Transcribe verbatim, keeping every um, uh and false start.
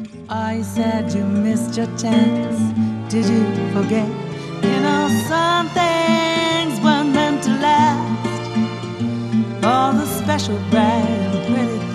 Oh, you said you missed your chance. Did you forget? You know, some things weren't meant to last. All the special, bright and pretty